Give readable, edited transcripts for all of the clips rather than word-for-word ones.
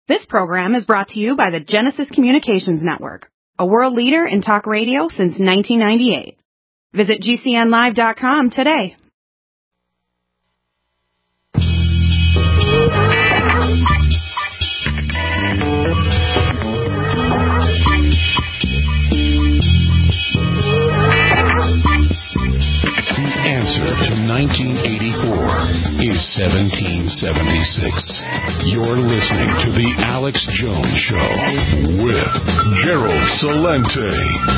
This program is brought to you by the Genesis Communications Network, a world leader in talk radio since 1998. Visit GCNlive.com today. The answer to 1984 is 1776. You're listening to The Alex Jones Show with Gerald Celente.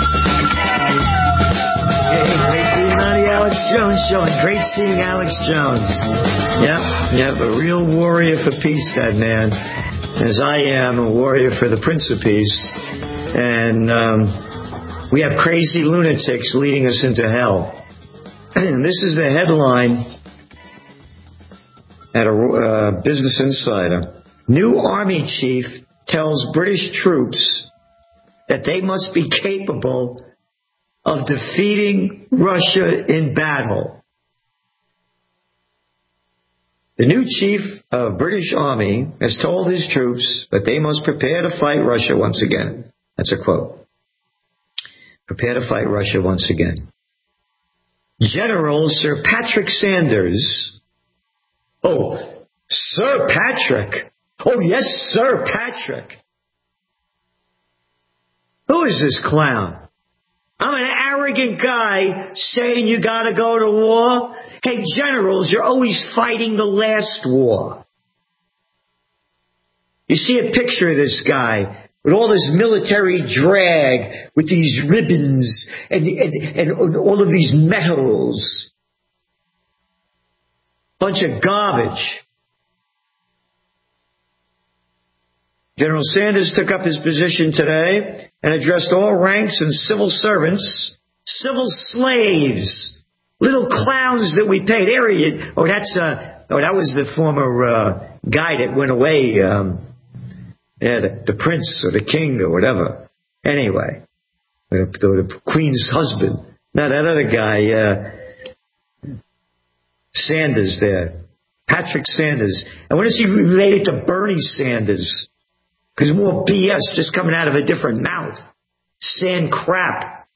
Hey, great being on The Alex Jones Show and great seeing Alex Jones. Yep, a real warrior for peace, that man. As I am a warrior for the Prince of Peace. And we have crazy lunatics leading us into hell. And this is the headline at a Business Insider. New Army chief tells British troops that they must be capable of defeating Russia in battle. The new chief of British Army has told his troops that they must prepare to fight Russia once again. That's a quote. Prepare to fight Russia once again. General Sir Patrick Sanders. Oh, Sir Patrick. Oh, yes, Sir Patrick. Who is this clown? I'm an arrogant guy saying you gotta go to war. Hey, generals, you're always fighting the last war. You see a picture of this guy with all this military drag, with these ribbons and all of these medals. Bunch of garbage. General Sanders took up his position today and addressed all ranks and civil servants, civil slaves, little clowns that we paid. That was the former guy that went away. The prince or the king or whatever. Anyway, the queen's husband. Now that other guy, Sanders there. Patrick Sanders. I wonder if he related to Bernie Sanders. Because more BS just coming out of a different mouth. Sand crap.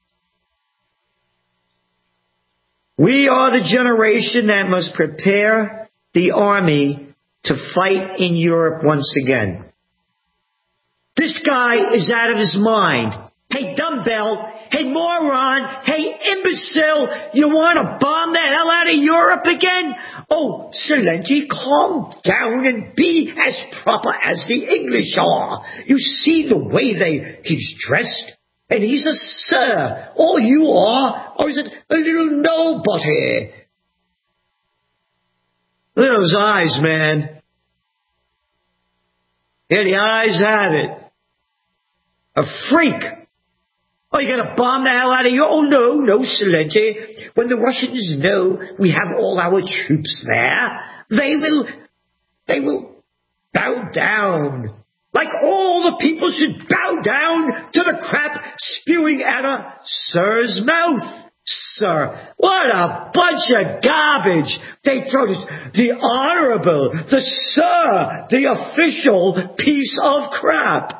We are the generation that must prepare the army to fight in Europe once again. This guy is out of his mind. Hey, dumbbell. Hey, moron. Hey, imbecile. You want to bomb the hell out of Europe again? Oh, Celente, calm down and be as proper as the English are. You see the way he's dressed? And he's a sir. All you are, or is it a little nobody? Look at those eyes, man. Yeah, the eyes have it. A freak. Oh, you're going to bomb the hell out of you? Oh, no, Celente. When the Russians know we have all our troops there, they will bow down. Like all the people should bow down to the crap spewing out of Sir's mouth. Sir, what a bunch of garbage. They throw this, the honorable, the sir, the official piece of crap.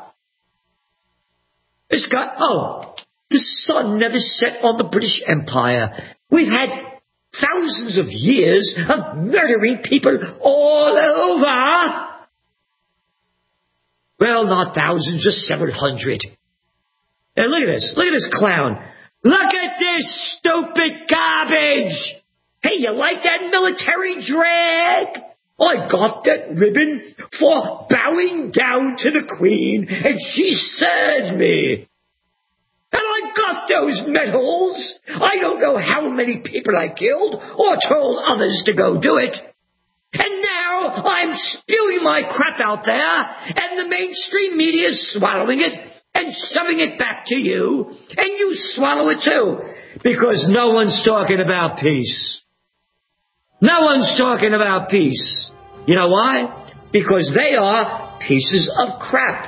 This guy, the sun never set on the British Empire. We've had thousands of years of murdering people all over. Well, not thousands, just several hundred. And look at this clown. Look at this stupid garbage. Hey, you like that military drag? I got that ribbon for bowing down to the Queen, and she served me. And I got those medals. I don't know how many people I killed or told others to go do it. And now I'm spewing my crap out there, and the mainstream media is swallowing it and shoving it back to you, and you swallow it too, because no one's talking about peace. No one's talking about peace. You know why? Because they are pieces of crap.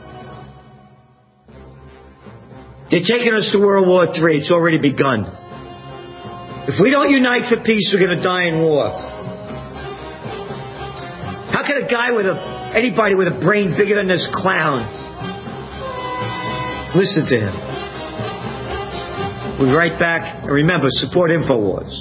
They're taking us to World War III. It's already begun. If we don't unite for peace, we're going to die in war. How can a guy with a Anybody with a brain bigger than this clown, listen to him. We'll be right back. And remember, support InfoWars.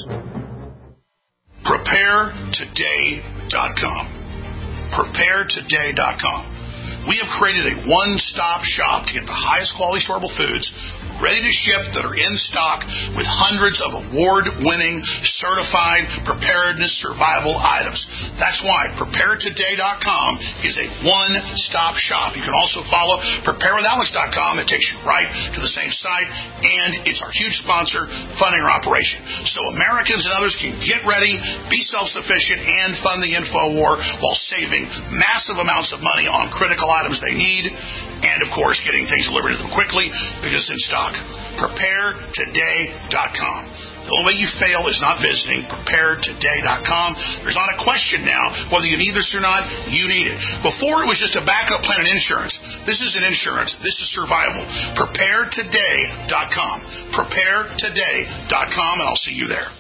PrepareToday.com. PrepareToday.com. We have created a one-stop shop to get the highest quality storable foods ready to ship that are in stock with hundreds of award-winning, certified preparedness survival items. That's why PrepareToday.com is a one-stop shop. You can also follow PrepareWithAlex.com. It takes you right to the same site, and it's our huge sponsor funding our operation. So Americans and others can get ready, be self-sufficient, and fund the info war while saving massive amounts of money on critical items they need, and, of course, getting things delivered to them quickly because it's in stock. PrepareToday.com. The only way you fail is not visiting PrepareToday.com. There's not a question now whether you need this or not. You need it. Before, it was just a backup plan in insurance. This isn't insurance. This is survival. PrepareToday.com. PrepareToday.com, and I'll see you there.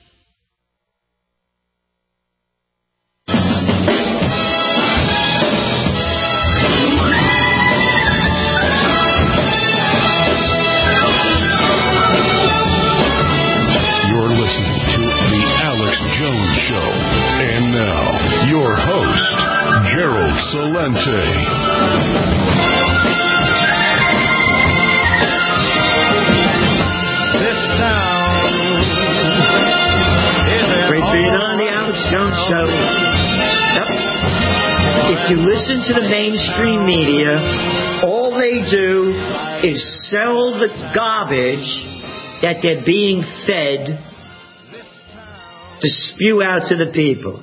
Jones Show. And now, your host, Gerald Celente. This sound is great being on the Alex Jones Show. Yep. If you listen to the mainstream media, all they do is sell the garbage that they're being fed to spew out to the people.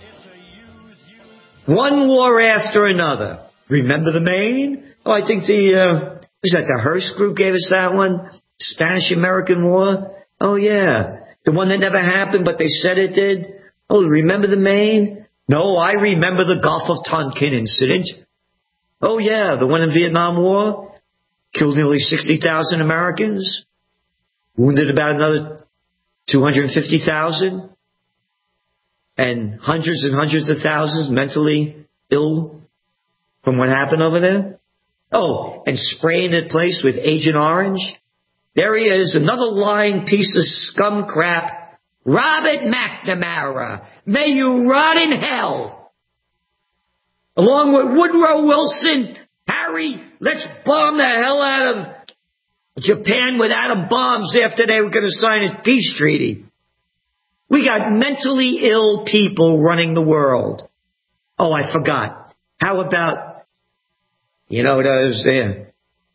One war after another. Remember the Maine? Oh, I think was that the Hearst group gave us that one? Spanish-American War? Oh, yeah. The one that never happened, but they said it did? Oh, remember the Maine? No, I remember the Gulf of Tonkin incident. Oh, yeah, the one in Vietnam War? Killed nearly 60,000 Americans. Wounded about another 250,000. And hundreds of thousands mentally ill from what happened over there. Oh, and spraying the place with Agent Orange. There he is, another lying piece of scum crap. Robert McNamara. May you rot in hell. Along with Woodrow Wilson. Harry, let's bomb the hell out of Japan with atom bombs after they were going to sign a peace treaty. We got mentally ill people running the world. Oh, I forgot. How about, those there.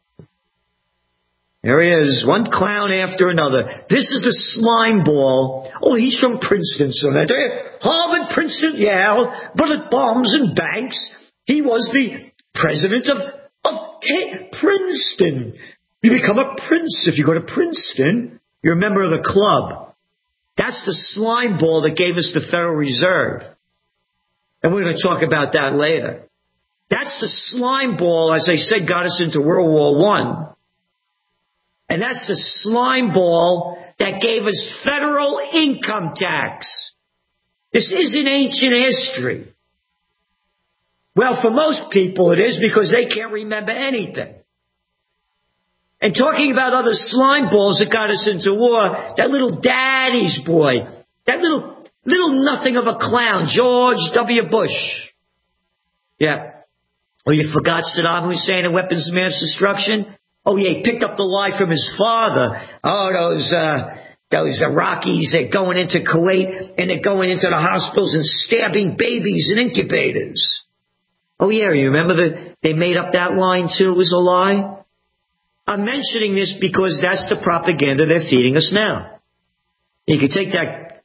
There he is, one clown after another. This is a slime ball. Oh, he's from Princeton, so that Harvard, Princeton, Yale, bullet bombs and banks. He was the president of Princeton. You become a prince if you go to Princeton. You're a member of the club. That's the slime ball that gave us the Federal Reserve. And we're going to talk about that later. That's the slime ball, as I said, got us into World War I. And that's the slime ball that gave us federal income tax. This isn't ancient history. Well, for most people it is because they can't remember anything. And talking about other slime balls that got us into war, that little daddy's boy, that little nothing of a clown, George W. Bush. Yeah. Oh, you forgot Saddam Hussein and weapons of mass destruction? Oh, yeah, he picked up the lie from his father. Oh, those Iraqis, they're going into Kuwait and they're going into the hospitals and stabbing babies in incubators. Oh, yeah, you remember that they made up that line too? It was a lie? I'm mentioning this because that's the propaganda they're feeding us now. You could take that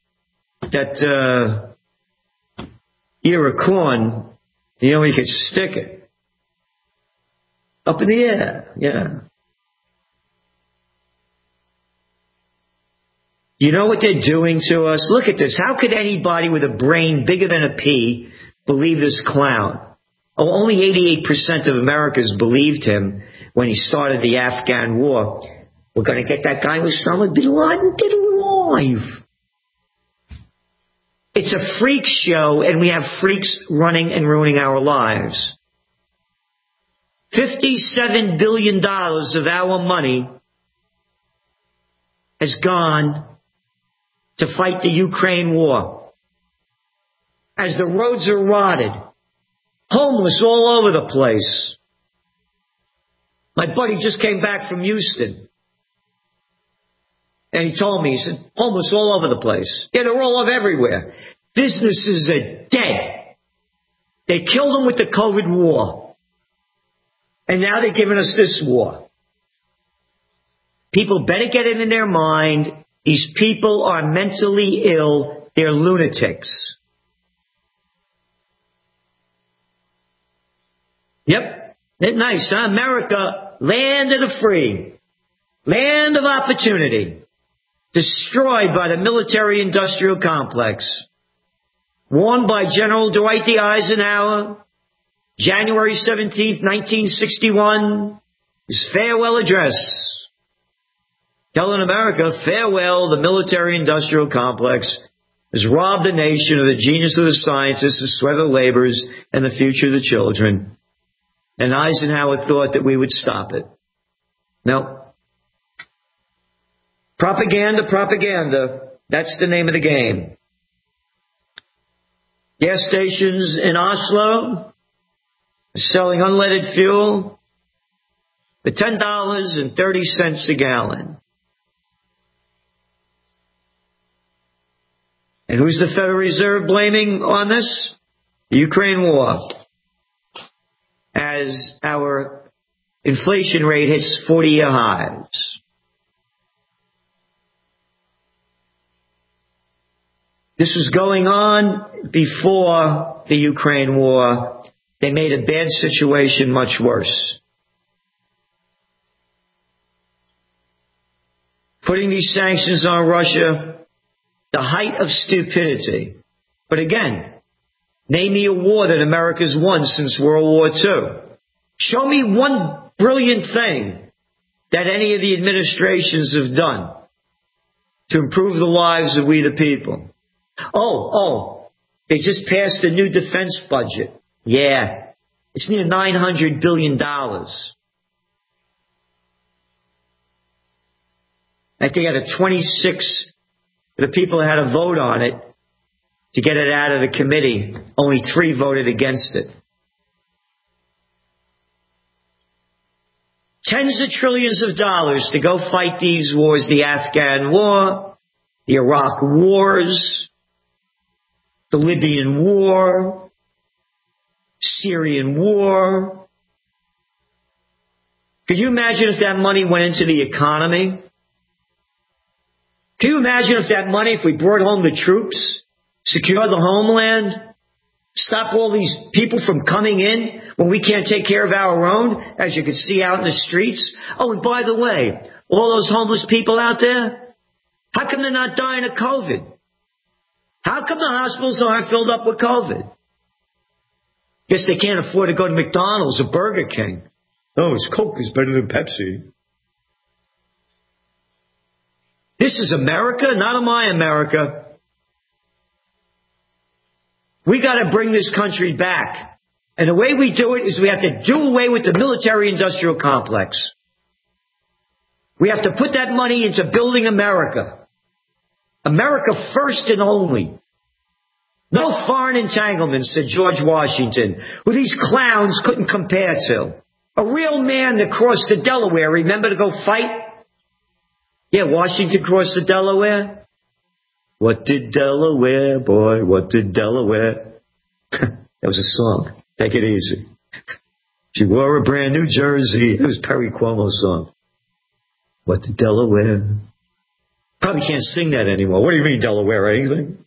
ear of corn, you could stick it up in the air. Yeah. You know what they're doing to us? Look at this. How could anybody with a brain bigger than a pea believe this clown? Oh, only 88% of Americans believed him when he started the Afghan war. We're going to get that guy Osama bin Laden dead alive. It's a freak show, and we have freaks running and ruining our lives. $57 billion of our money has gone to fight the Ukraine war. As the roads are rotted, homeless all over the place. My buddy just came back from Houston. And he told me, he said, homeless all over the place. Yeah, they're all over everywhere. Businesses are dead. They killed them with the COVID war. And now they're giving us this war. People better get it in their mind. These people are mentally ill. They're lunatics. Yep. Isn't nice, huh? America, land of the free. Land of opportunity. Destroyed by the military-industrial complex. Warned by General Dwight D. Eisenhower, January 17th, 1961, his farewell address. Telling America, farewell, the military-industrial complex has robbed the nation of the genius of the scientists, the sweat of the laborers, and the future of the children. And Eisenhower thought that we would stop it. No. Propaganda. That's the name of the game. Gas stations in Oslo selling unleaded fuel for $10.30 a gallon. And who's the Federal Reserve blaming on this? The Ukraine war. As our inflation rate hits 40-year highs. This was going on before the Ukraine war. They made a bad situation much worse. Putting these sanctions on Russia, the height of stupidity. But again, name me a war that America's won since World War II. Show me one brilliant thing that any of the administrations have done to improve the lives of we the people. Oh, they just passed a new defense budget. Yeah, it's near $900 billion. I think out of 26, the people that had to vote on it to get it out of the committee, only 3 voted against it. Tens of trillions of dollars to go fight these wars, the Afghan war, the Iraq wars, the Libyan war, Syrian war. Could you imagine if that money went into the economy? Can you imagine if that money, if we brought home the troops, secure the homeland, stop all these people from coming in when we can't take care of our own, as you can see out in the streets? Oh, and by the way, all those homeless people out there, how come they're not dying of COVID? How come the hospitals aren't filled up with COVID? Guess they can't afford to go to McDonald's or Burger King. Oh, his Coke is better than Pepsi. This is America, not my America. We got to bring this country back. And the way we do it is we have to do away with the military-industrial complex. We have to put that money into building America. America first and only. No foreign entanglements, said George Washington, who these clowns couldn't compare to. A real man that crossed the Delaware, remember, to go fight? Yeah, Washington crossed the Delaware. What did Delaware, boy, what did Delaware? That was a song. Take it easy. She wore a brand new jersey. It was Perry Cuomo's song. What did Delaware? Probably can't sing that anymore. What do you mean, Delaware? Anything?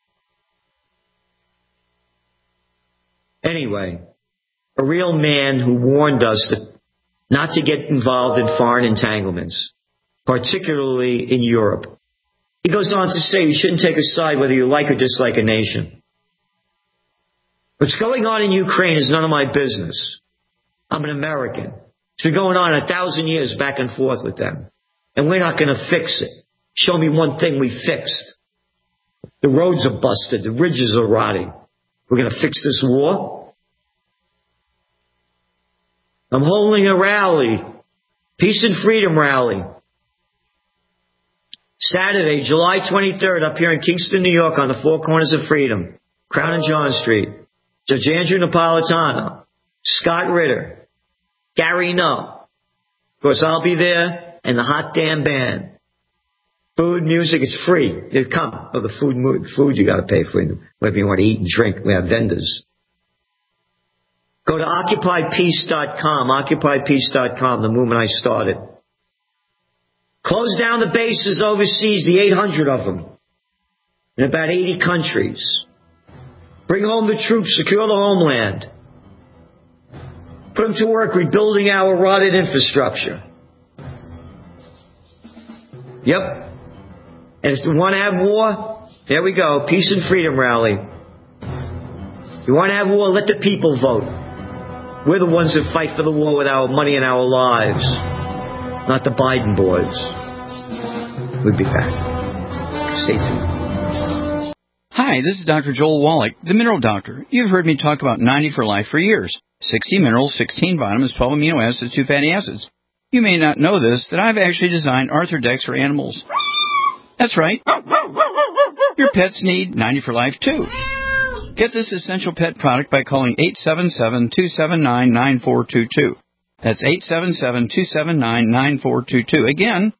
Anyway, a real man who warned us not to get involved in foreign entanglements, particularly in Europe. He goes on to say you shouldn't take a side whether you like or dislike a nation. What's going on in Ukraine is none of my business. I'm an American. It's been going on 1,000 years back and forth with them. And we're not going to fix it. Show me one thing we fixed. The roads are busted. The ridges are rotting. We're going to fix this war? I'm holding a rally, Peace and Freedom Rally, Saturday, July 23rd, up here in Kingston, New York, on the Four Corners of Freedom, Crown and John Street. Judge Andrew Napolitano, Scott Ritter, Gary Null. Of course, I'll be there, and the Hot Damn Band. Food, music, it's free. You come. Oh, the food you got to pay for. Whatever you want to eat and drink, we have vendors. Go to OccupyPeace.com, OccupyPeace.com, the movement I started. Close down the bases overseas, the 800 of them, in about 80 countries. Bring home the troops, secure the homeland. Put them to work rebuilding our rotted infrastructure. Yep. And if you want to have war, there we go, Peace and Freedom Rally. If you want to have war, let the people vote. We're the ones that fight for the war with our money and our lives, not the Biden boys. We'll be back. Stay tuned. Hi, this is Dr. Joel Wallach, the Mineral Doctor. You've heard me talk about 90 for Life for years. 60 minerals, 16 vitamins, 12 amino acids, 2 fatty acids. You may not know this, that I've actually designed Arthrodex for animals. That's right. Your pets need 90 for Life, too. Get this essential pet product by calling 877-279-9422. That's 877-279-9422. Again,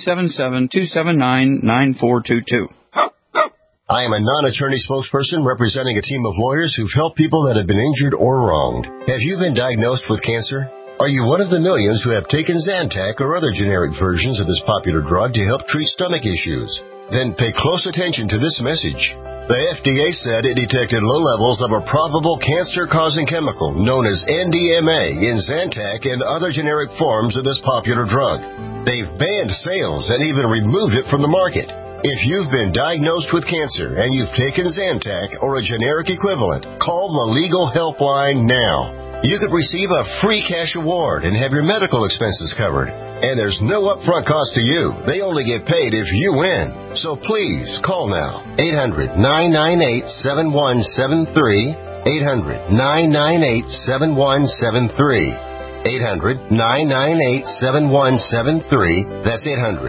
877-279-9422. I am a non-attorney spokesperson representing a team of lawyers who've helped people that have been injured or wronged. Have you been diagnosed with cancer? Are you one of the millions who have taken Zantac or other generic versions of this popular drug to help treat stomach issues? Then pay close attention to this message. The FDA said it detected low levels of a probable cancer-causing chemical known as NDMA in Zantac and other generic forms of this popular drug. They've banned sales and even removed it from the market. If you've been diagnosed with cancer and you've taken Zantac or a generic equivalent, call the legal helpline now. You could receive a free cash award and have your medical expenses covered. And there's no upfront cost to you. They only get paid if you win. So please, call now. 800-998-7173. 800-998-7173. 800-998-7173. That's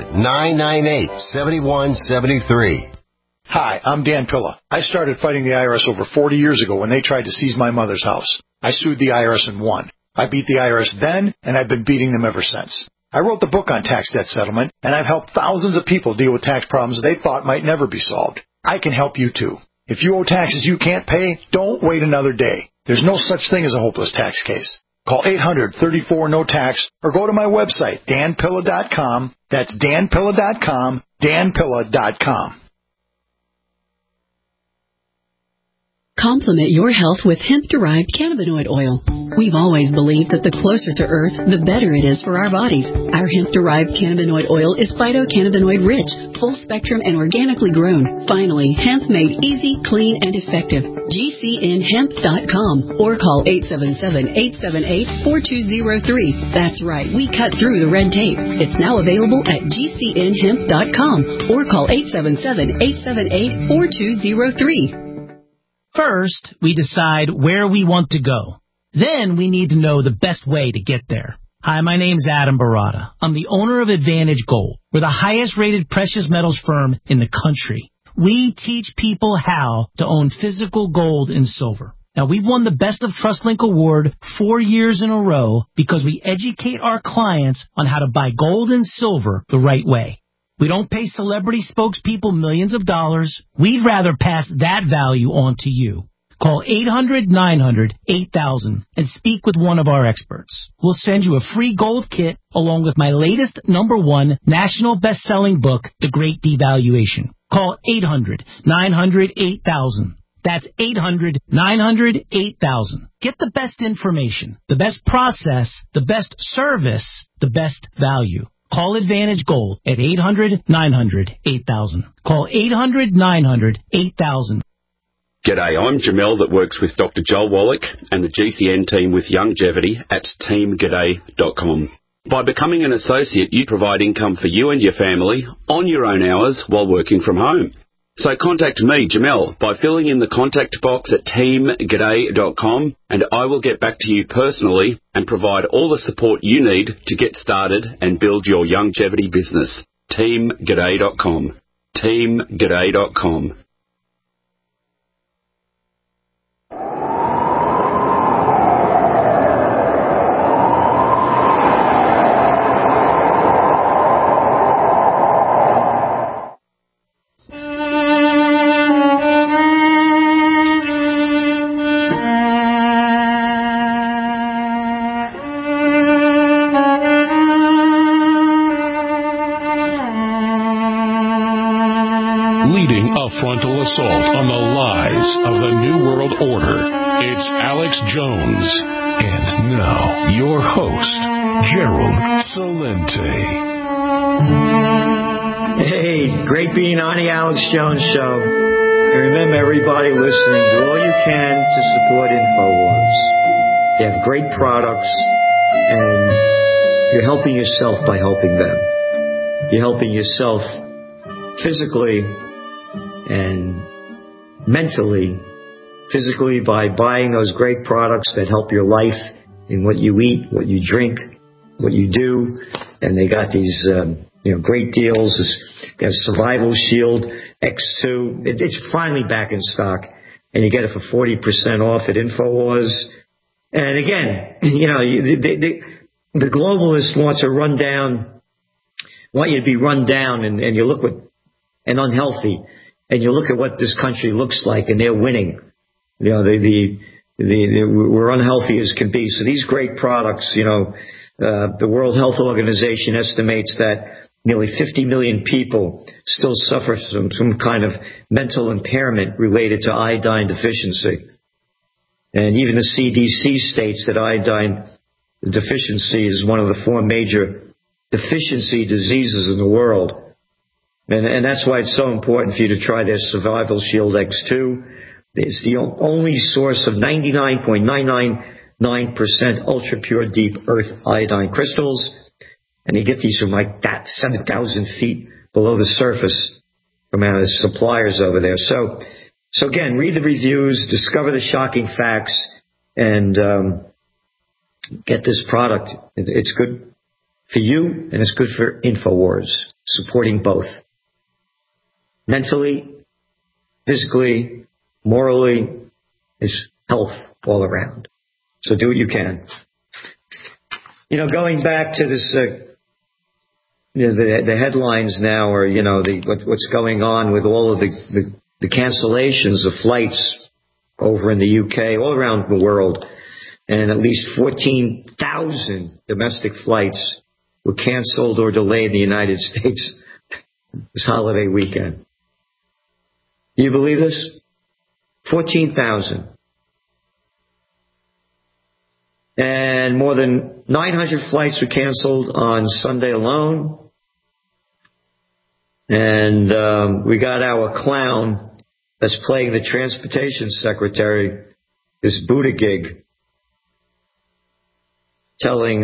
800-998-7173. Hi, I'm Dan Pilla. I started fighting the IRS over 40 years ago when they tried to seize my mother's house. I sued the IRS and won. I beat the IRS then, and I've been beating them ever since. I wrote the book on tax debt settlement, and I've helped thousands of people deal with tax problems they thought might never be solved. I can help you too. If you owe taxes you can't pay, don't wait another day. There's no such thing as a hopeless tax case. Call 800-34-NO-TAX or go to my website, danpilla.com. That's danpilla.com, danpilla.com. Complement your health with hemp-derived cannabinoid oil. We've always believed that the closer to Earth, the better it is for our bodies. Our hemp-derived cannabinoid oil is phytocannabinoid-rich, full-spectrum, and organically grown. Finally, hemp made easy, clean, and effective. GCNhemp.com or call 877-878-4203. That's right, we cut through the red tape. It's now available at GCNhemp.com or call 877-878-4203. First, we decide where we want to go. Then we need to know the best way to get there. Hi, my name's Adam Barada. I'm the owner of Advantage Gold. We're the highest rated precious metals firm in the country. We teach people how to own physical gold and silver. Now, we've won the Best of TrustLink Award 4 years in a row because we educate our clients on how to buy gold and silver the right way. We don't pay celebrity spokespeople millions of dollars. We'd rather pass that value on to you. Call 800-900-8000 and speak with one of our experts. We'll send you a free gold kit along with my latest #1 national best-selling book, The Great Devaluation. Call 800-900-8000. That's 800-900-8000. Get the best information, the best process, the best service, the best value. Call Advantage Gold at 800-900-8000. Call 800-900-8000. G'day, I'm Jamel that works with Dr. Joel Wallach and the GCN team with Longevity at teamg'day.com. By becoming an associate, you provide income for you and your family on your own hours while working from home. So contact me, Jamel, by filling in the contact box at teamg'day.com, and I will get back to you personally and provide all the support you need to get started and build your longevity business. teamg'day.com. teamg'day.com. Frontal assault on the lies of the New World Order. It's Alex Jones. And now, your host, Gerald Celente. Hey, great being on the Alex Jones Show. And remember, everybody listening, do all you can to support InfoWars. They have great products, and you're helping yourself by helping them. You're helping yourself physically and mentally, physically by buying those great products that help your life in what you eat, what you drink, what you do. And they got these great deals. They have Survival Shield X2. It's finally back in stock, and you get it for 40% off at InfoWars. And again, the globalists want you to be run down, and you look and unhealthy. And you look at what this country looks like, and they're winning. We're unhealthy as can be. So these great products, the World Health Organization estimates that nearly 50 million people still suffer some kind of mental impairment related to iodine deficiency. And even the CDC states that iodine deficiency is one of the 4 major deficiency diseases in the world. And that's why it's so important for you to try their Survival Shield X2. It's the only source of 99.999% ultra-pure deep earth iodine crystals. And you get these from like that 7,000 feet below the surface from our suppliers over there. So again, read the reviews, discover the shocking facts, and get this product. It's good for you, and it's good for InfoWars, supporting both. Mentally, physically, morally, it's health all around. So do what you can. Going back to this, the headlines now are, what's going on with all of the cancellations of flights over in the UK, all around the world. And at least 14,000 domestic flights were canceled or delayed in the United States this holiday weekend. Do you believe this? 14,000. And more than 900 flights were canceled on Sunday alone. And we got our clown that's playing the transportation secretary, this Buttigieg, telling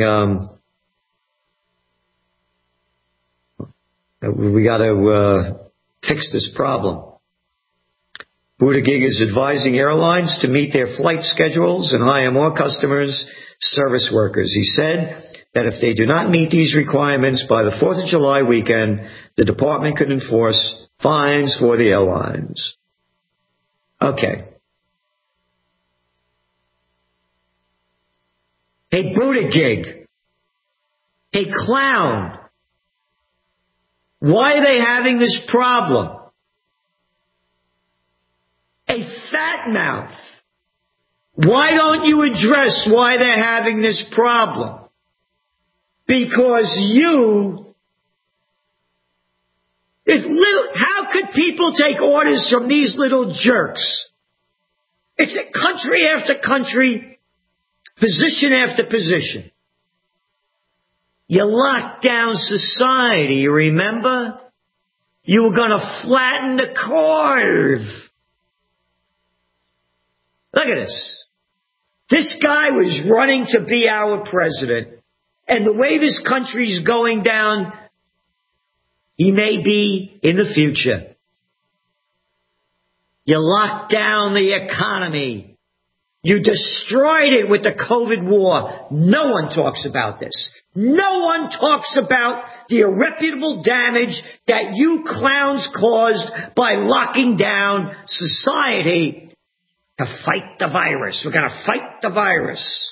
we got to fix this problem. Buttigieg is advising airlines to meet their flight schedules and hire more customers, service workers. He said that if they do not meet these requirements by the 4th of July weekend, the department could enforce fines for the airlines. Okay. Hey, Buttigieg. Hey, clown. Why are they having this problem? A fat mouth. Why don't you address why they're having this problem? Because how could people take orders from these little jerks? It's a country after country, position after position. You locked down society, you remember? You were going to flatten the curve. Look at this. This guy was running to be our president. And the way this country's going down, he may be in the future. You locked down the economy. You destroyed it with the COVID war. No one talks about this. No one talks about the irreparable damage that you clowns caused by locking down society to fight the virus. We're going to fight the virus.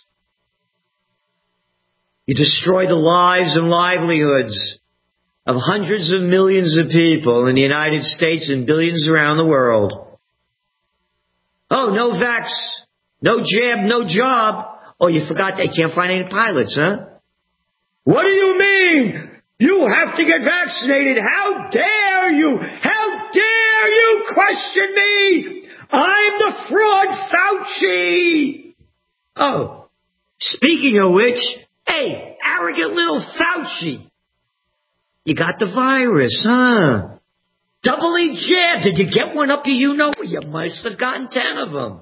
You destroyed the lives and livelihoods of hundreds of millions of people in the United States and billions around the world. Oh, no vax, no jab, no job. Oh, you forgot they can't find any pilots, huh? What do you mean? You have to get vaccinated. How dare you? How dare you question me? I'm the fraud Fauci. Oh, speaking of which, hey, arrogant little Fauci. You got the virus, huh? Doubly jabbed. Did you get one up to you? No, you must have gotten 10 of them.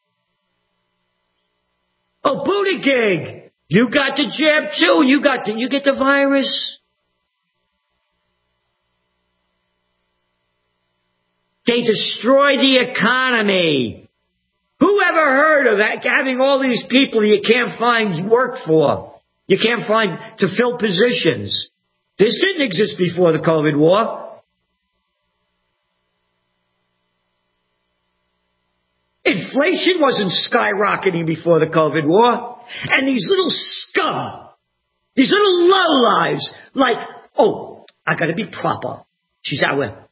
Oh, Buttigieg, you got the jab too. Did you get the virus? They destroy the economy. Who ever heard of that? Having all these people you can't find work for. You can't find to fill positions. This didn't exist before the COVID war. Inflation wasn't skyrocketing before the COVID war. And these little scum, these little lowlives, like, oh, I gotta be proper. She's our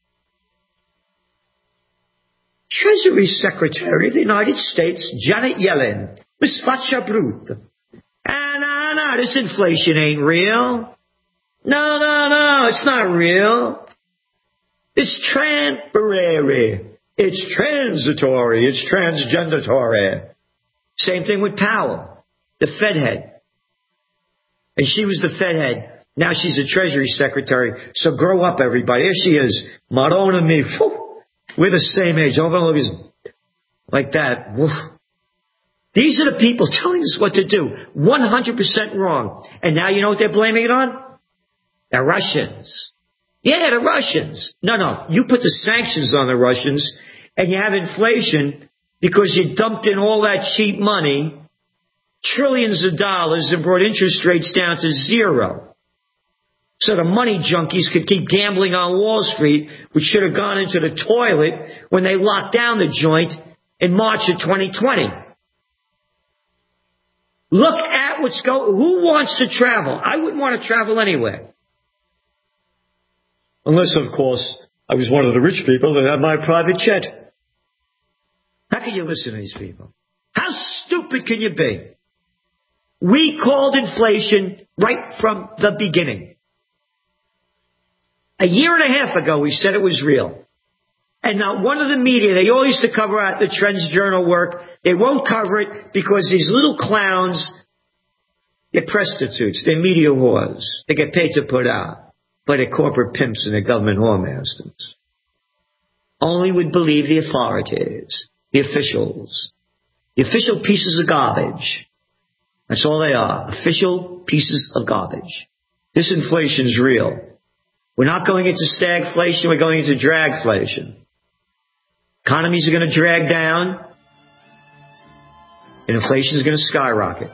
Treasury Secretary of the United States, Janet Yellen, Miss Faccia Brute. No, this inflation ain't real. No, it's not real. It's temporary. It's transitory. It's transgendatory. Same thing with Powell, the Fed head. And she was the Fed head. Now she's a Treasury Secretary. So grow up, everybody. Here she is. Marona me. We're the same age. Don't look like that. Woof. These are the people telling us what to do. 100% wrong. And now you know what they're blaming it on? The Russians. Yeah, the Russians. No. You put the sanctions on the Russians and you have inflation because you dumped in all that cheap money, trillions of dollars, and brought interest rates down to zero. So the money junkies could keep gambling on Wall Street, which should have gone into the toilet when they locked down the joint in March of 2020. Look at what's going. Who wants to travel? I wouldn't want to travel anywhere. Unless, of course, I was one of the rich people that had my private jet. How can you listen to these people? How stupid can you be? We called inflation right from the beginning. A year and a half ago, we said it was real. And now one of the media, they all used to cover out the Trends Journal work. They won't cover it because these little clowns, they're prostitutes, they're media whores. They get paid to put out by the corporate pimps and the government whoremasters. Only would believe the authorities, the officials. The official pieces of garbage. That's all they are, official pieces of garbage. This inflation's real. We're not going into stagflation, we're going into dragflation. Economies are going to drag down, and inflation is going to skyrocket.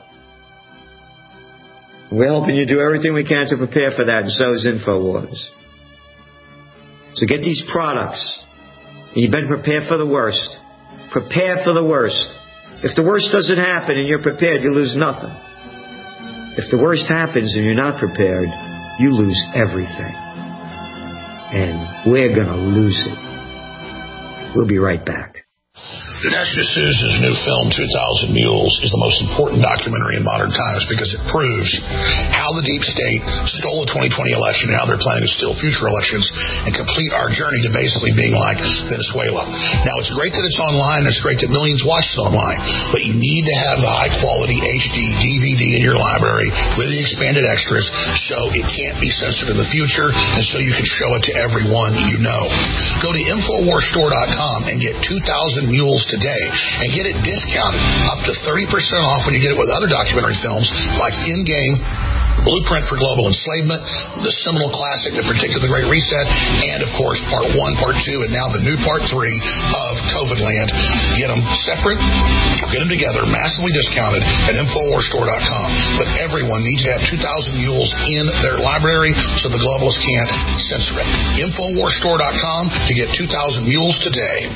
We're helping you do everything we can to prepare for that, and so is InfoWars. So get these products, and you better prepare for the worst. Prepare for the worst. If the worst doesn't happen and you're prepared, you lose nothing. If the worst happens and you're not prepared, you lose everything. And we're going to lose it. We'll be right back. Dinesh D'Souza's new film, 2,000 Mules, is the most important documentary in modern times because it proves how the deep state stole the 2020 election and how they're planning to steal future elections and complete our journey to basically being like Venezuela. Now, it's great that it's online, and it's great that millions watch it online, but you need to have the high-quality HD DVD in your library with the expanded extras so it can't be censored in the future and so you can show it to everyone you know. Go to InfoWarsStore.com and get 2,000 Mules today and get it discounted up to 30% off when you get it with other documentary films like In Game, Blueprint for Global Enslavement, the seminal classic that predicted the Great Reset, and, of course, Part 1, Part 2, and now the new Part 3 of COVID Land. Get them separate or get them together, massively discounted at InfoWarsStore.com. But everyone needs to have 2,000 mules in their library so the globalists can't censor it. InfoWarsStore.com to get 2,000 mules today.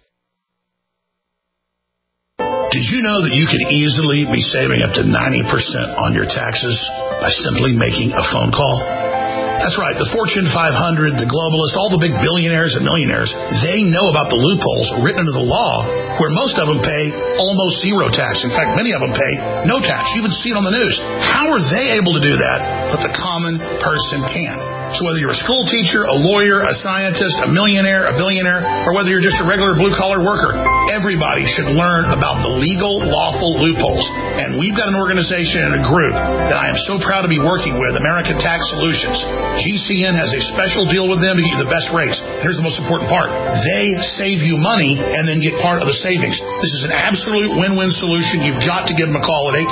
Did you know that you could easily be saving up to 90% on your taxes by simply making a phone call? That's right. The Fortune 500, the globalists, all the big billionaires and millionaires, they know about the loopholes written into the law where most of them pay almost zero tax. In fact, many of them pay no tax. You even see it on the news. How are they able to do that, but the common person can? So whether you're a school teacher, a lawyer, a scientist, a millionaire, a billionaire, or whether you're just a regular blue-collar worker, everybody should learn about the legal, lawful loopholes. And we've got an organization and a group that I am so proud to be working with, American Tax Solutions. GCN has a special deal with them to get you the best rates. Here's the most important part. They save you money and then get part of the savings. This is an absolute win-win solution. You've got to give them a call at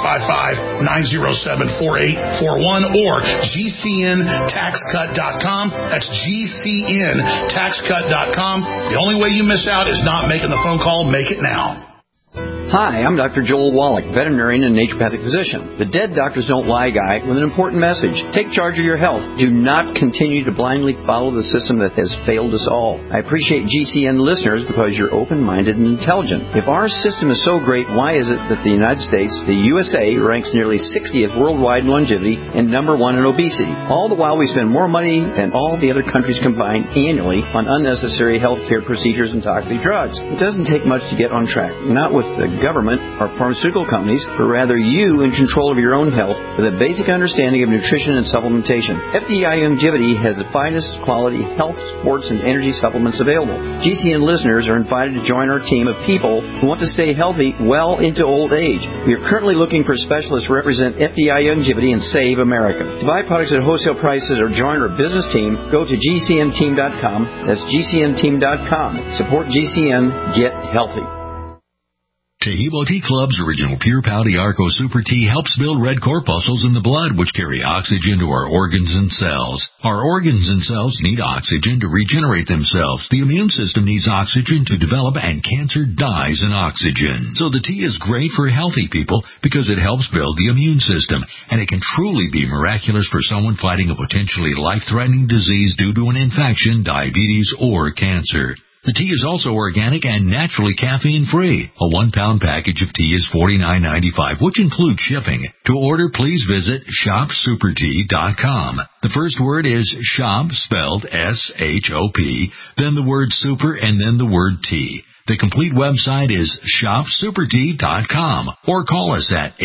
855-907-4841 or GCNTaxCut.com. That's GCNTaxCut.com. The only way you miss out is not making the phone call. Make it now. Hi, I'm Dr. Joel Wallach, veterinarian and naturopathic physician. The Dead Doctors Don't Lie guy with an important message. Take charge of your health. Do not continue to blindly follow the system that has failed us all. I appreciate GCN listeners because you're open-minded and intelligent. If our system is so great, why is it that the United States, the USA, ranks nearly 60th worldwide in longevity and number 1 in obesity? All the while we spend more money than all the other countries combined annually on unnecessary health care procedures and toxic drugs. It doesn't take much to get on track. Not with the government or pharmaceutical companies, but rather you in control of your own health with a basic understanding of nutrition and supplementation. FDI Longevity has the finest quality health, sports, and energy supplements available. GCN listeners are invited to join our team of people who want to stay healthy well into old age. We are currently looking for specialists to represent FDI Longevity and Save America. To buy products at wholesale prices or join our business team, go to GCNteam.com. That's GCNteam.com. Support GCN. Get healthy. Tahibo Tea Club's original Pure Pouty Arco Super Tea helps build red corpuscles in the blood, which carry oxygen to our organs and cells. Our organs and cells need oxygen to regenerate themselves. The immune system needs oxygen to develop, and cancer dies in oxygen. So the tea is great for healthy people because it helps build the immune system, and it can truly be miraculous for someone fighting a potentially life-threatening disease due to an infection, diabetes, or cancer. The tea is also organic and naturally caffeine-free. A 1-pound package of tea is $49.95, which includes shipping. To order, please visit ShopSuperTea.com. The first word is shop, spelled S-H-O-P, then the word super, and then the word tea. The complete website is ShopSuperTea.com, or call us at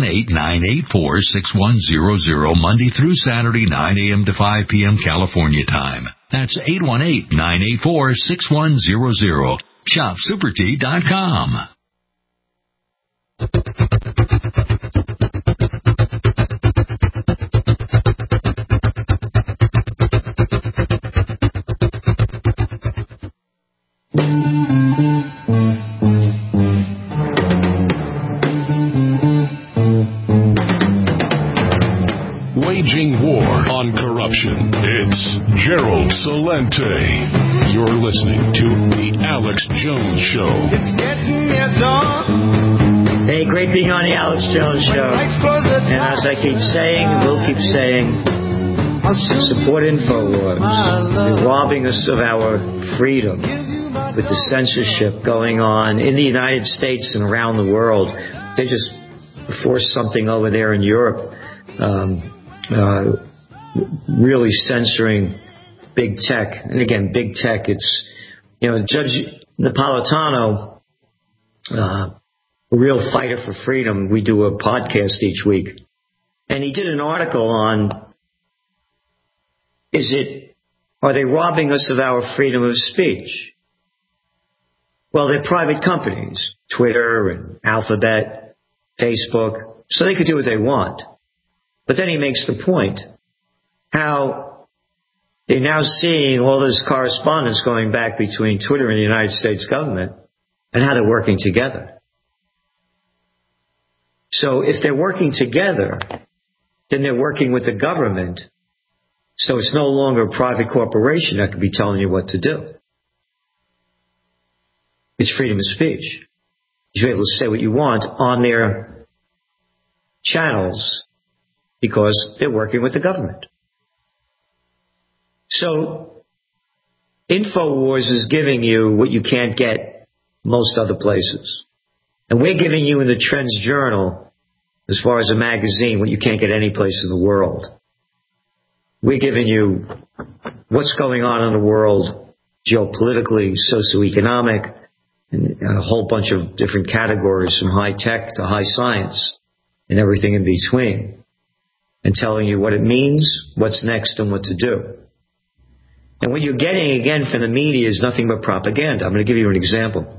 818-984-6100, Monday through Saturday, 9 a.m. to 5 p.m. California time. That's 818-984-6100. ShopSuperTea.com. Waging war on corruption. It's Gerald Celente. You're listening to The Alex Jones Show. It's getting near dawn. Hey, great being on The Alex Jones Show. And as I keep saying, will keep saying, support InfoWars. They're robbing us of our freedom with the censorship going on in the United States and around the world. They just forced something over there in Europe. Really censoring big tech. And again, big tech, it's, Judge Napolitano, a real fighter for freedom. We do a podcast each week. And he did an article on, are they robbing us of our freedom of speech? Well, they're private companies, Twitter and Alphabet, Facebook, so they could do what they want. But then he makes the point how they're now seeing all this correspondence going back between Twitter and the United States government and how they're working together. So if they're working together, then they're working with the government. So it's no longer a private corporation that could be telling you what to do. It's freedom of speech. You're able to say what you want on their channels because they're working with the government. So InfoWars is giving you what you can't get most other places. And we're giving you in the Trends Journal, as far as a magazine, what you can't get any place in the world. We're giving you what's going on in the world geopolitically, socioeconomic, and a whole bunch of different categories from high tech to high science and everything in between, and telling you what it means, what's next, and what to do. And what you're getting, again, from the media is nothing but propaganda. I'm going to give you an example.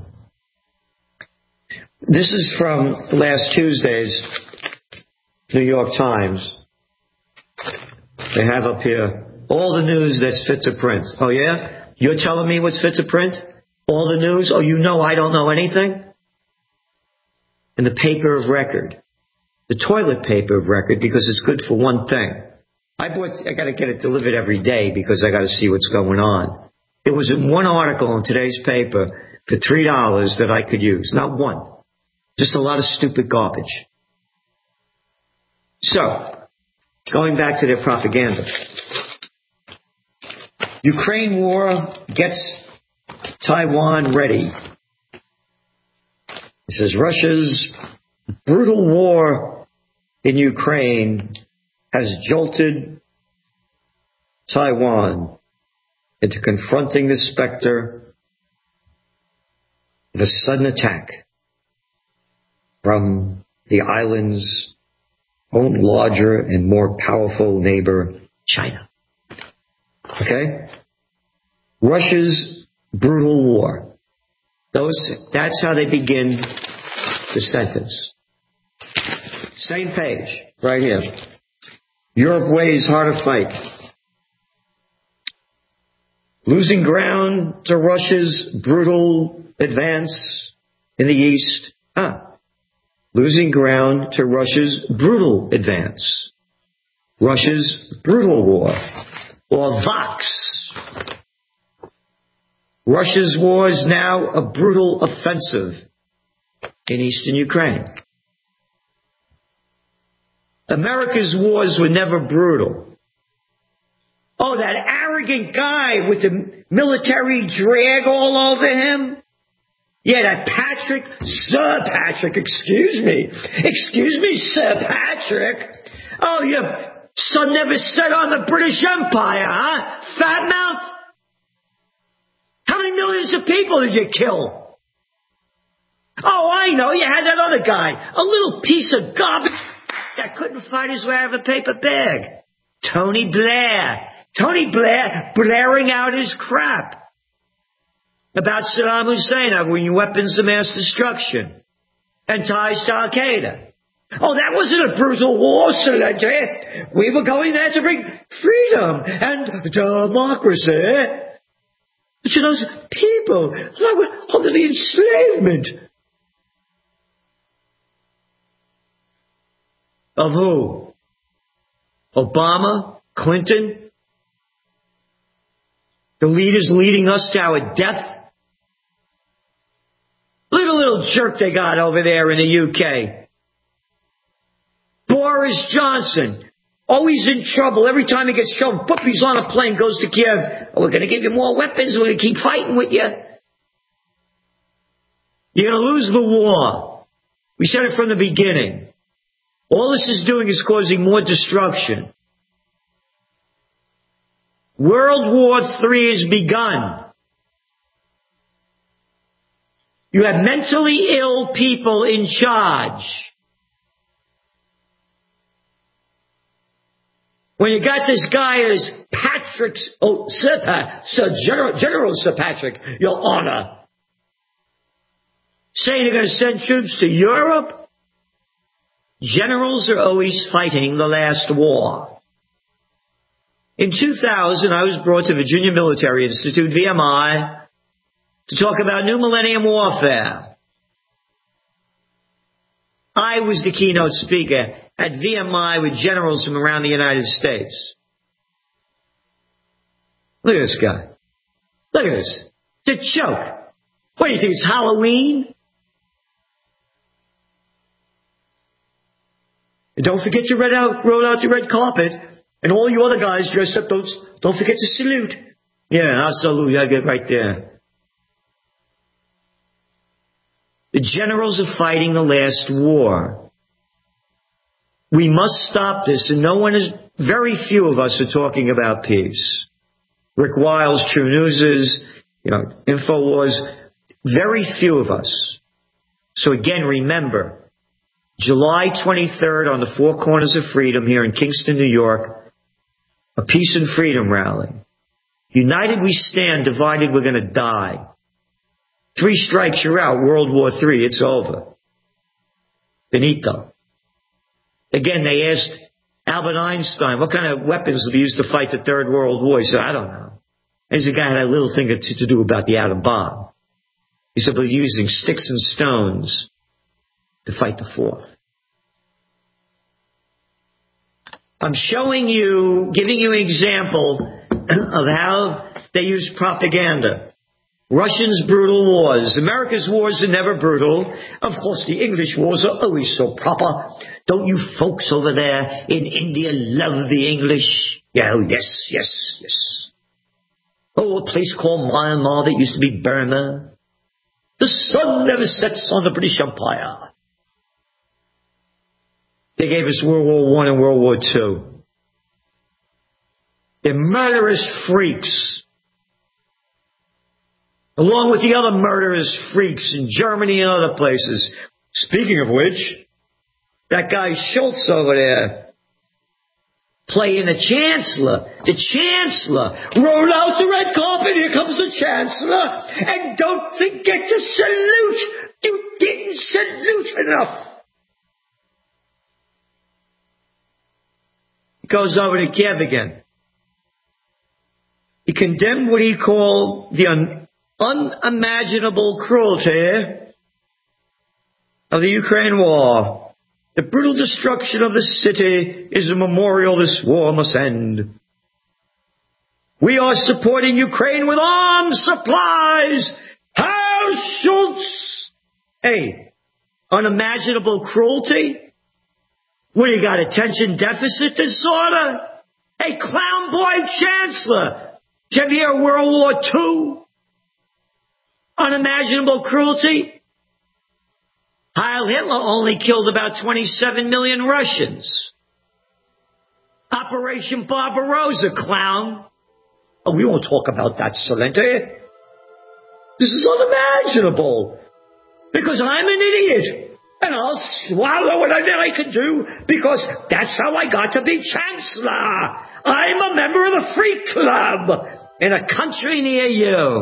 This is from last Tuesday's New York Times. They have up here all the news that's fit to print. Oh, yeah? You're telling me what's fit to print? All the news? Oh, you know I don't know anything? And the paper of record. The toilet paper of record, because it's good for one thing. I got to get it delivered every day because I got to see what's going on. It was in one article in today's paper for $3 that I could use. Not one. Just a lot of stupid garbage. So, going back to their propaganda. Ukraine war gets Taiwan ready. It says Russia's brutal war in Ukraine has jolted Taiwan into confronting the specter of a sudden attack from the island's own larger and more powerful neighbor, China. Okay? Russia's brutal war. That's how they begin the sentence. Same page, right here. Europe weighs harder fight. Losing ground to Russia's brutal advance in the east. Losing ground to Russia's brutal advance. Russia's brutal war. Or Vox. Russia's war is now a brutal offensive in eastern Ukraine. America's wars were never brutal. Oh, that arrogant guy with the military drag all over him? Yeah, that Patrick, Sir Patrick, excuse me, Sir Patrick. Oh, your son never set on the British Empire, huh? Fat mouth? How many millions of people did you kill? Oh, I know, you had that other guy, a little piece of garbage that couldn't fight his way out of a paper bag. Tony Blair. Tony Blair blaring out his crap about Saddam Hussein having weapons of mass destruction and ties to Al-Qaeda. Oh, that wasn't a brutal war, Senator. We were going there to bring freedom and democracy to those people that were under the enslavement. Of who? Obama? Clinton? The leaders leading us to our death? Little jerk they got over there in the UK. Boris Johnson. Always in trouble. Every time he gets trouble, boop, he's on a plane, goes to Kiev. Oh, we're going to give you more weapons. We're going to keep fighting with you. You're going to lose the war. We said it from the beginning. All this is doing is causing more destruction. World War III has begun. You have mentally ill people in charge. When you got this guy as General Sir Patrick, Your Honor, saying they're going to send troops to Europe, generals are always fighting the last war. In 2000, I was brought to Virginia Military Institute, VMI, to talk about New Millennium Warfare. I was the keynote speaker. at VMI with generals from around the United States. Look at this guy. Look at this. It's a joke. What do you think, it's Halloween? And don't forget to roll out the red carpet. And all you other guys dressed up, don't forget to salute. Yeah, I'll salute. I get right there. The generals are fighting the last war. We must stop this, and very few of us are talking about peace. Rick Wiles, True News, InfoWars, very few of us. So again, remember, July 23rd on the Four Corners of Freedom here in Kingston, New York, a peace and freedom rally. United we stand, divided we're going to die. 3 strikes, you're out. World War III, it's over. Finito. Again, they asked Albert Einstein, what kind of weapons would be used to fight the Third World War? He said, I don't know. And he's a guy who had a little thing to do about the atom bomb. He said, we're using sticks and stones to fight the fourth. I'm showing you, giving you an example of how they use propaganda. Russians' brutal wars. America's wars are never brutal. Of course, the English wars are always so proper. Don't you folks over there in India love the English? Yeah, oh, yes, yes, yes. Oh, a place called Myanmar that used to be Burma. The sun never sets on the British Empire. They gave us World War I and World War II. They're murderous freaks. Along with the other murderous freaks in Germany and other places. Speaking of which, that guy Schultz over there, playing the Chancellor. The Chancellor. Roll out the red carpet, here comes the Chancellor. And don't forget to salute. You didn't salute enough. He goes over to Kiev again. He condemned what he called the unimaginable cruelty of the Ukraine war. The brutal destruction of the city is a memorial this war must end. We are supporting Ukraine with arms supplies. How Schultz? Hey, unimaginable cruelty? What do you got, attention deficit disorder? Hey, clown boy Chancellor, did you ever hear of World War II? Unimaginable cruelty? Heil Hitler only killed about 27 million Russians. Operation Barbarossa, clown. Oh, we won't talk about that, Salente. This is unimaginable. Because I'm an idiot. And I'll swallow whatever I can do because that's how I got to be Chancellor. I'm a member of the Freak Club in a country near you.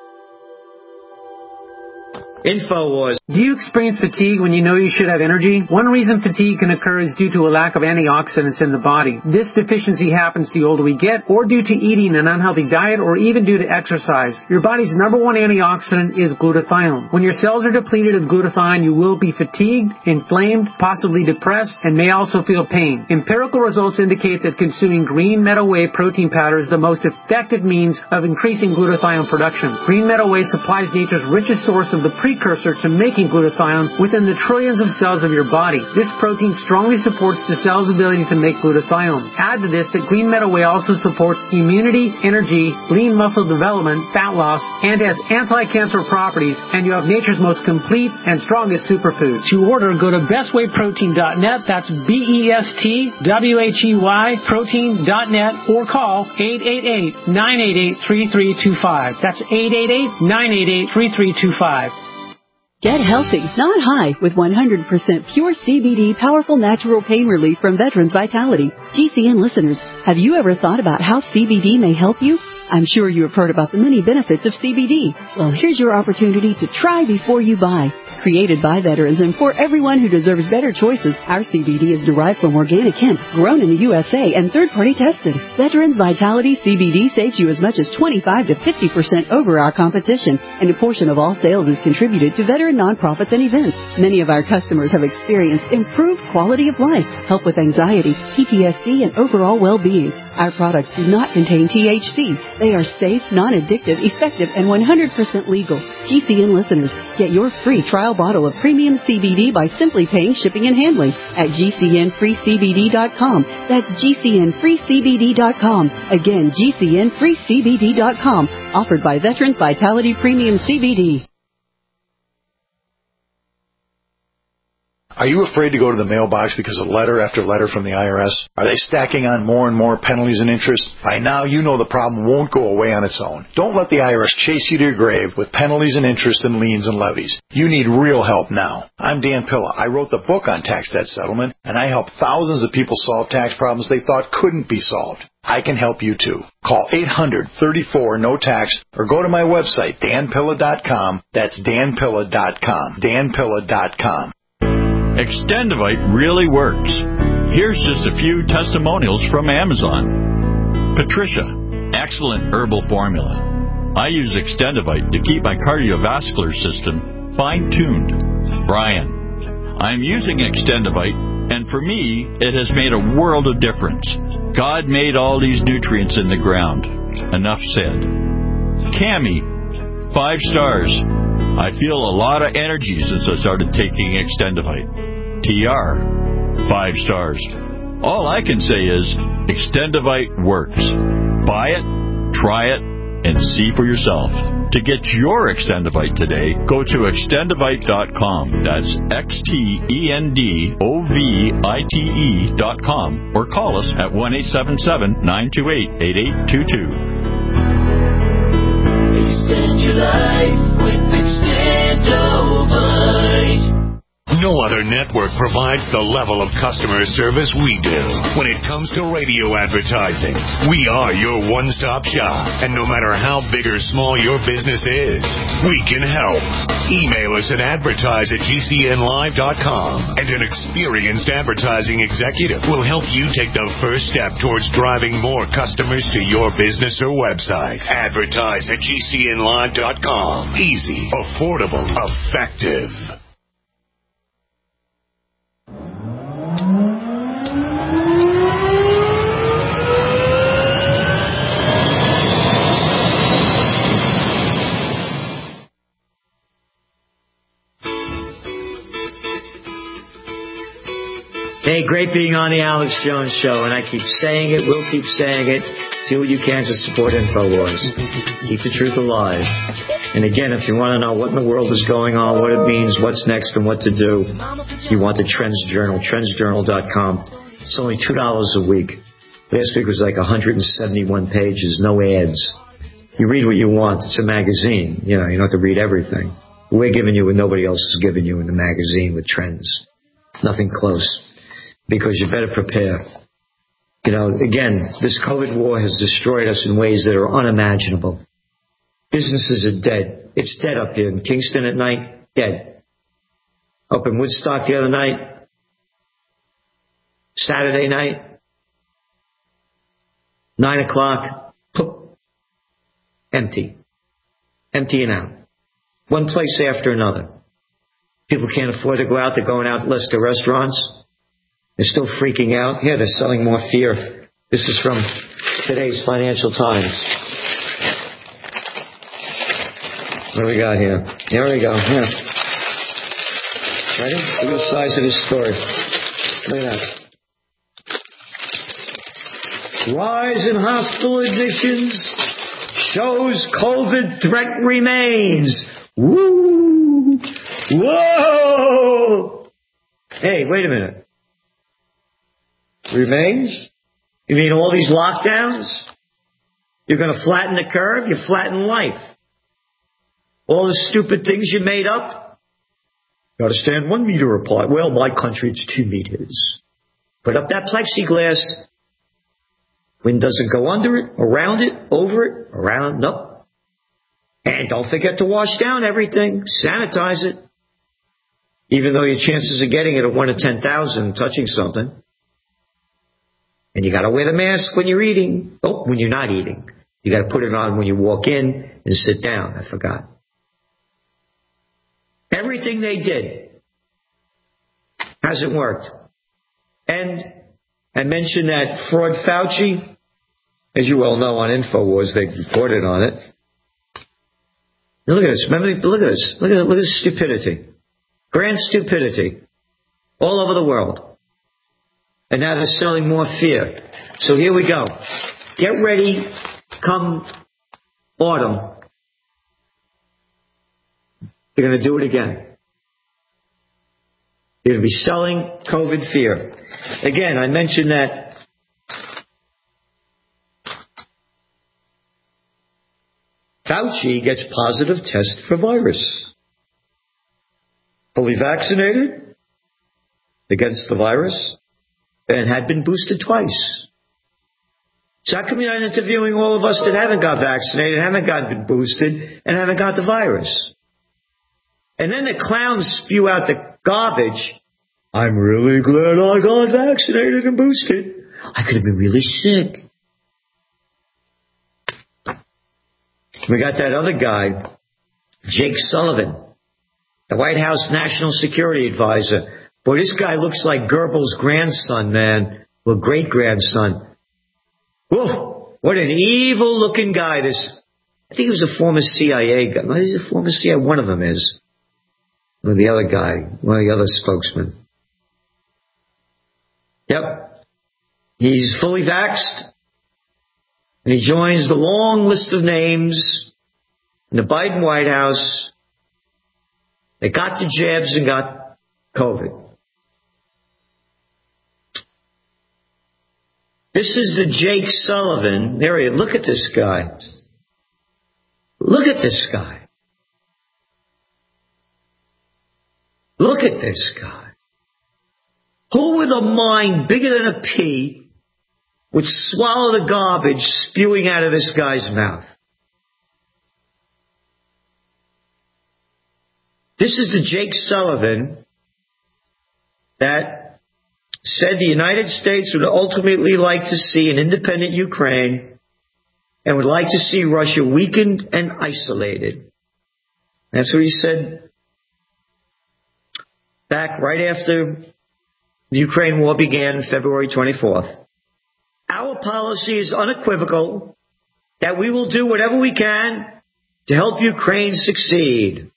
InfoWars. Do you experience fatigue when you know you should have energy? One reason fatigue can occur is due to a lack of antioxidants in the body. This deficiency happens the older we get, or due to eating an unhealthy diet, or even due to exercise. Your body's number one antioxidant is glutathione. When your cells are depleted of glutathione, you will be fatigued, inflamed, possibly depressed, and may also feel pain. Empirical results indicate that consuming green meadow whey protein powder is the most effective means of increasing glutathione production. Green meadow whey supplies nature's richest source of the precursor to making glutathione within the trillions of cells of your body. This protein strongly supports the cell's ability to make glutathione. Add to this that green meadow whey also supports immunity, energy, lean muscle development, fat loss, and has anti-cancer properties, and you have nature's most complete and strongest superfood. To order, go to bestwayprotein.net, that's BESTWHEY protein.net, or call 888-988-3325. That's 888-988-3325. Get healthy, not high, with 100% pure CBD powerful natural pain relief from Veterans Vitality. GCN listeners, have you ever thought about how CBD may help you? I'm sure you have heard about the many benefits of CBD. Well, here's your opportunity to try before you buy. Created by veterans and for everyone who deserves better choices, our CBD is derived from organic hemp, grown in the USA and third-party tested. Veterans Vitality CBD saves you as much as 25 to 50% over our competition, and a portion of all sales is contributed to veteran nonprofits and events. Many of our customers have experienced improved quality of life, help with anxiety, PTSD, and overall well-being. Our products do not contain THC. They are safe, non-addictive, effective, and 100% legal. GCN listeners, get your free trial bottle of premium CBD by simply paying shipping and handling at GCNFreeCBD.com. That's GCNFreeCBD.com. Again, GCNFreeCBD.com. Offered by Veterans Vitality Premium CBD. Are you afraid to go to the mailbox because of letter after letter from the IRS? Are they stacking on more and more penalties and interest? By now, you know the problem won't go away on its own. Don't let the IRS chase you to your grave with penalties and interest and liens and levies. You need real help now. I'm Dan Pilla. I wrote the book on tax debt settlement, and I help thousands of people solve tax problems they thought couldn't be solved. I can help you too. Call 800-34-NO-TAX or go to my website, danpilla.com. That's danpilla.com. danpilla.com. Extendivite really works. Here's just a few testimonials from Amazon. Patricia, excellent herbal formula. I use Extendivite to keep my cardiovascular system fine-tuned. Brian, I'm using Extendivite, and for me, it has made a world of difference. God made all these nutrients in the ground. Enough said. Cammie, 5 stars. I feel a lot of energy since I started taking Extendivite. TR, 5 stars. All I can say is Extendivite works. Buy it, try it, and see for yourself. To get your Extendivite today, go to Extendivite.com. That's XTENDOVITE.com or call us at 1-877-928-8822. Extend your life with Extendovite. No other network provides the level of customer service we do. When it comes to radio advertising, we are your one-stop shop. And no matter how big or small your business is, we can help. Email us at advertise@gcnlive.com, and an experienced advertising executive will help you take the first step towards driving more customers to your business or website. Advertise@gcnlive.com. Easy, affordable, effective. Hey, great being on the Alex Jones Show, and I keep saying it, will keep saying it. Do what you can to support InfoWars. Keep the truth alive. And again, if you want to know what in the world is going on, what it means, what's next, and what to do, you want the Trends Journal, trendsjournal.com. It's only $2 a week. Last week was like 171 pages, no ads. You read what you want. It's a magazine. You don't have to read everything. We're giving you what nobody else is giving you in the magazine with trends. Nothing close. Because you better prepare. Again, this COVID war has destroyed us in ways that are unimaginable. Businesses are dead. It's dead up here in Kingston at night. Dead. Up in Woodstock the other night. Saturday night. 9 o'clock. Poop. Empty. Emptying out. One place after another. People can't afford to go out. They're going out less to restaurants. They're still freaking out. Yeah, they're selling more fear. This is from today's Financial Times. What do we got here? Here we go. Here. Ready? Look at the size of this story. Look at that. Rise in hospital admissions shows COVID threat remains. Woo! Whoa! Hey, wait a minute. Remains? You mean all these lockdowns? You're going to flatten the curve? You flatten life. All the stupid things you made up? Got to stand 1 meter apart. Well, my country, it's 2 meters. Put up that plexiglass. Wind doesn't go under it, around it, over it, around, no. And don't forget to wash down everything. Sanitize it. even though your chances of getting it are 1 in 10,000 touching something. And you got to wear the mask when you're eating. Oh, when you're not eating. You got to put it on when you walk in and sit down. I forgot. Everything they did hasn't worked. And I mentioned that fraud Fauci, as you well know on InfoWars, they reported on it. Now look at this. Look at this. Look at this stupidity. Grand stupidity. All over the world. And now they're selling more fear. So here we go. Get ready come autumn. They're going to do it again. They're going to be selling COVID fear. Again, I mentioned that Fauci gets positive test for virus. Fully vaccinated against the virus and had been boosted twice. So how come you're not interviewing all of us that haven't got vaccinated, haven't gotten boosted, and haven't got the virus? And then the clowns spew out the garbage. I'm really glad I got vaccinated and boosted. I could have been really sick. We got that other guy, Jake Sullivan, the White House National Security Advisor. Boy, this guy looks like Goebbels' grandson, man. Well, great-grandson. Whoa, what an evil-looking guy. I think he was a former CIA guy. He's a former CIA. One of them is. Or the other guy, one of the other spokesmen. Yep. He's fully vaxxed. And he joins the long list of names in the Biden White House that got the jabs and got COVID. This is the Jake Sullivan. There he is. Look at this guy. Look at this guy. Look at this guy. Who with a mind bigger than a pea would swallow the garbage spewing out of this guy's mouth? This is the Jake Sullivan that said the United States would ultimately like to see an independent Ukraine and would like to see Russia weakened and isolated. That's what he said back right after the Ukraine war began February 24th. Our policy is unequivocal that we will do whatever we can to help Ukraine succeed.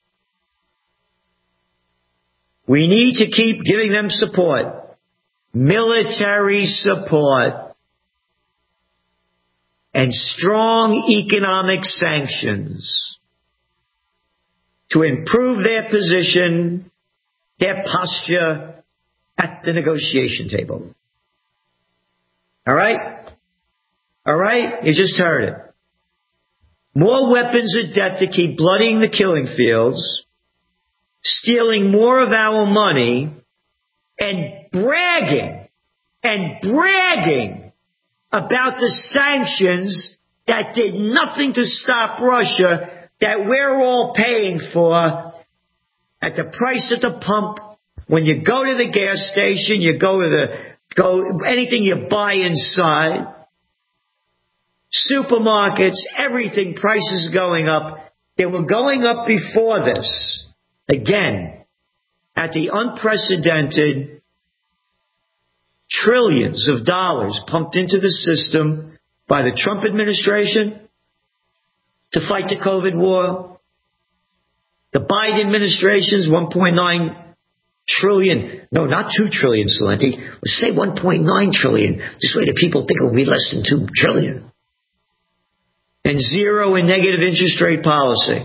We need to keep giving them support, military support, and strong economic sanctions to improve their position, their posture at the negotiation table. All right? All right? You just heard it. More weapons of death to keep bloodying the killing fields, stealing more of our money, and bragging about the sanctions that did nothing to stop Russia, that we're all paying for at the price at the pump. When you go to the gas station, you go to anything you buy inside, supermarkets, everything, prices going up. They were going up before this. Again, at the unprecedented trillions of dollars pumped into the system by the Trump administration to fight the COVID war. The Biden administration's $1.9 trillion. No, not 2 trillion, Salenti. Let's say 1.9 trillion. This way the people think it will be less than 2 trillion. And zero and negative interest rate policy.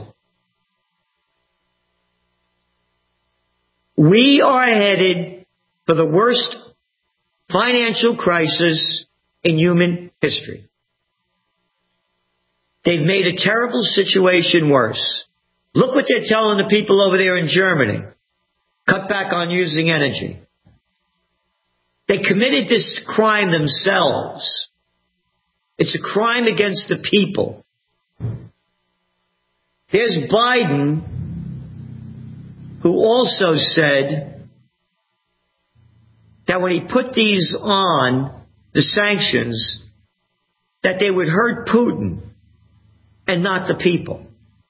We are headed for the worst financial crisis in human history. They've made a terrible situation worse. Look what they're telling the people over there in Germany. Cut back on using energy. They committed this crime themselves. It's a crime against the people. There's Biden, who also said that when he put these on, the sanctions, that they would hurt Putin and not the people.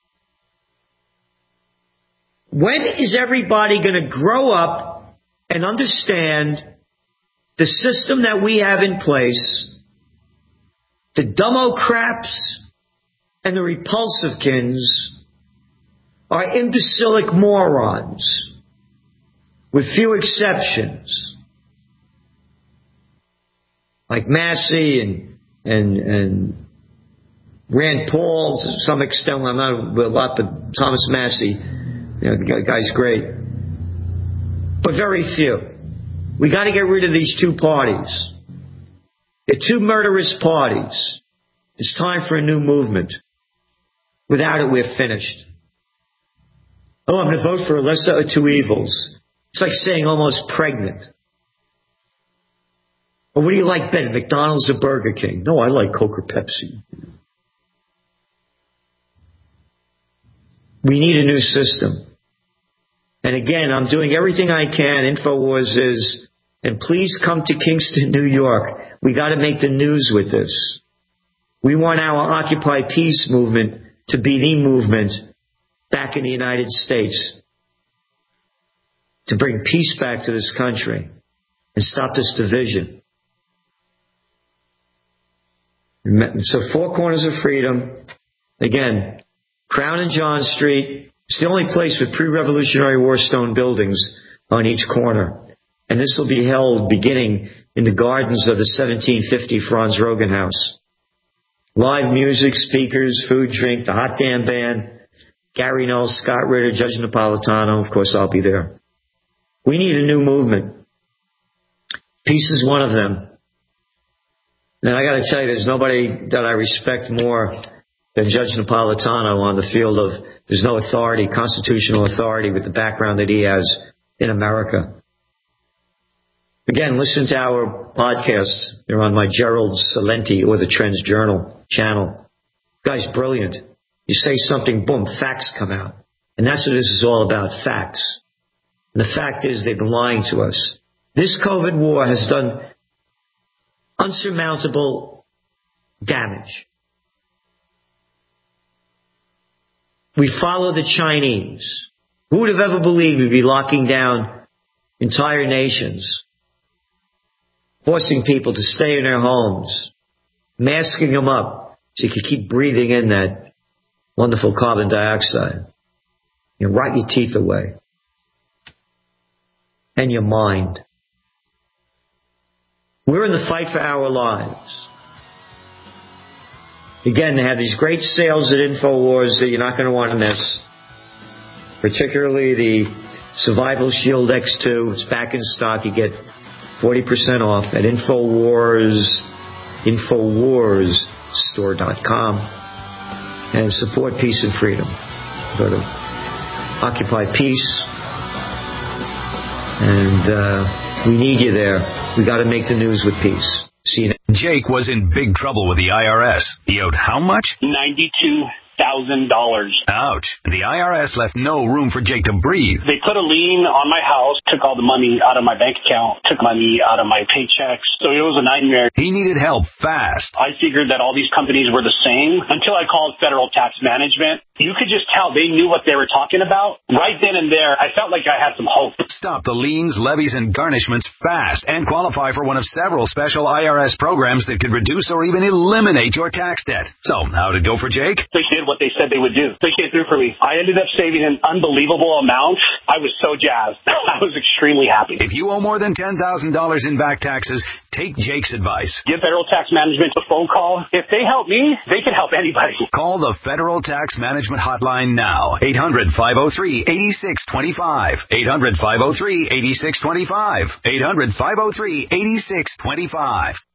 When is everybody going to grow up and understand the system that we have in place, the Democrats and the Repulsivekins are imbecilic morons, with few exceptions, like Massey and Rand Paul to some extent. I'm not a lot, but Thomas Massey, the guy's great, but very few. We got to get rid of these two parties. They're two murderous parties. It's time for a new movement. Without it, we're finished. Oh, I'm going to vote for a lesser of two evils. It's like saying almost pregnant. Or what do you like better, McDonald's or Burger King? No, I like Coke or Pepsi. We need a new system. And again, I'm doing everything I can. InfoWars is, and please come to Kingston, New York. We got to make the news with this. We want our Occupy Peace movement to be the movement back in the United States, to bring peace back to this country and stop this division. So 4 Corners of Freedom, again, Crown and John Street. It's the only place with pre-Revolutionary War stone buildings on each corner. And this will be held beginning in the gardens of the 1750 Franz Rogan House. Live music, speakers, food, drink, the Hot Damn Band, Gary Null, Scott Ritter, Judge Napolitano. Of course, I'll be there. We need a new movement. Peace is one of them. And I got to tell you, there's nobody that I respect more than Judge Napolitano on the field of there's no authority, constitutional authority, with the background that he has in America. Again, listen to our podcasts. They're on my Gerald Salenti or the Trends Journal channel. Guy's brilliant. You say something, boom, facts come out. And that's what this is all about, facts. And the fact is they've been lying to us. This COVID war has done unsurmountable damage. We follow the Chinese. Who would have ever believed we'd be locking down entire nations, forcing people to stay in their homes, masking them up so you can keep breathing in that wonderful carbon dioxide. You rot your teeth away. And your mind. We're in the fight for our lives. Again, they have these great sales at InfoWars that you're not going to want to miss. Particularly the Survival Shield X2. It's back in stock. You get 40% off at InfoWarsStore.com. And support peace and freedom. Go to Occupy Peace. And we need you there. We got to make the news with peace. See you next. Jake was in big trouble with the IRS. He owed how much? $92,000. Ouch. The IRS left no room for Jake to breathe. They put a lien on my house, took all the money out of my bank account, took money out of my paychecks. So it was a nightmare. He needed help fast. I figured that all these companies were the same until I called Federal Tax Management. You could just tell they knew what they were talking about. Right then and there, I felt like I had some hope. Stop the liens, levies, and garnishments fast and qualify for one of several special IRS programs that could reduce or even eliminate your tax debt. So, how'd it go for Jake? They did what they said they would do. They came through for me. I ended up saving an unbelievable amount. I was so jazzed. I was extremely happy. If you owe more than $10,000 in back taxes, take Jake's advice. Give Federal Tax Management a phone call. If they help me, they can help anybody. Call the Federal Tax Management Hotline now. 800-503-8625. 800-503-8625. 800-503-8625.